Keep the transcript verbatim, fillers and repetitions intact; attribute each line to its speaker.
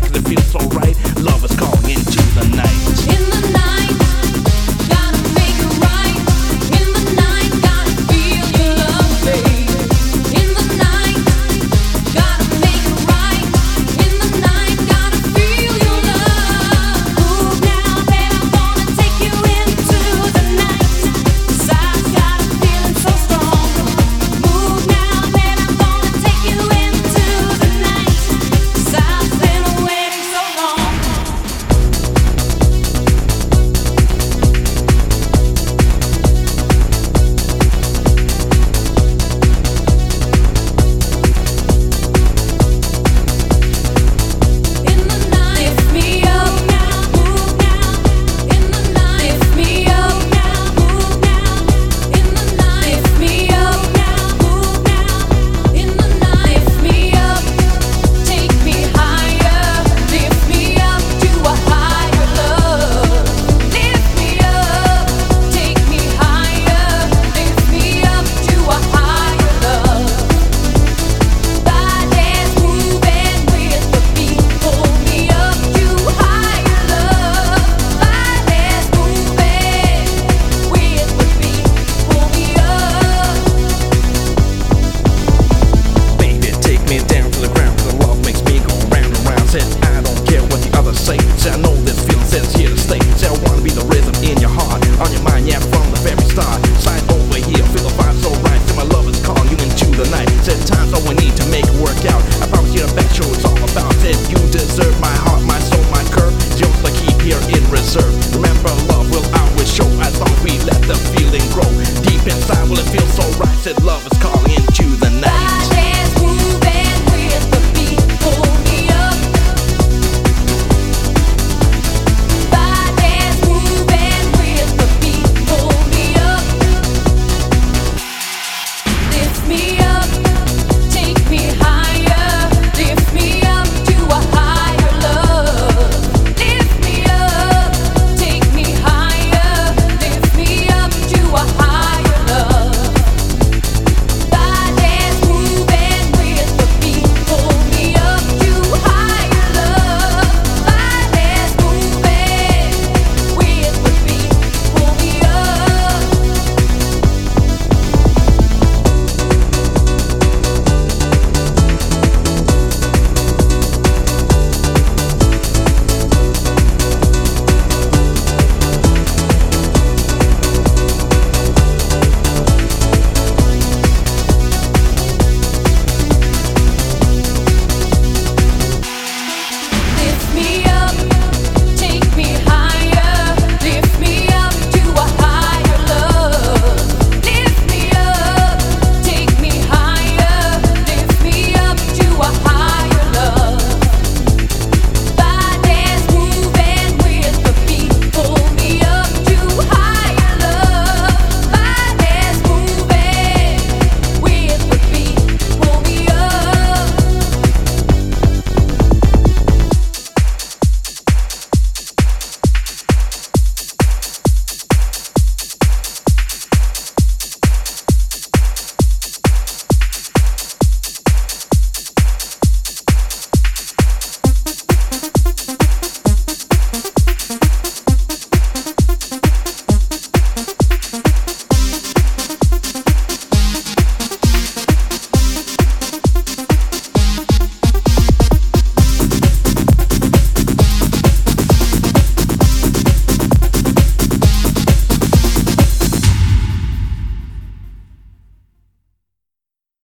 Speaker 1: cause it feels so right. Love is calling into the night.
Speaker 2: In the night, gotta make it right. In the night, gotta feel your love, babe. In the night, gotta make it right. In the night, gotta feel your love. Move now, babe, I'm gonna take you into the night. 'Cause I've got a feeling so strong. Move now, babe, I'm gonna take you into the night. 'Cause I've been waiting so long. In the night, lift me up now, move now. In the night, lift me up now, move now. In the night, lift me up now, move now. In the night, lift me up, take me higher, lift me up to a higher love. Lift me up, take me higher, lift me up to a higher love. Body's moving with the beat, pull me up to higher love. Body's moving with the beat, pull me up.
Speaker 1: Baby, take me down to the ground, 'cause the love makes me go round and round. Said I don't care what the others say. Said I know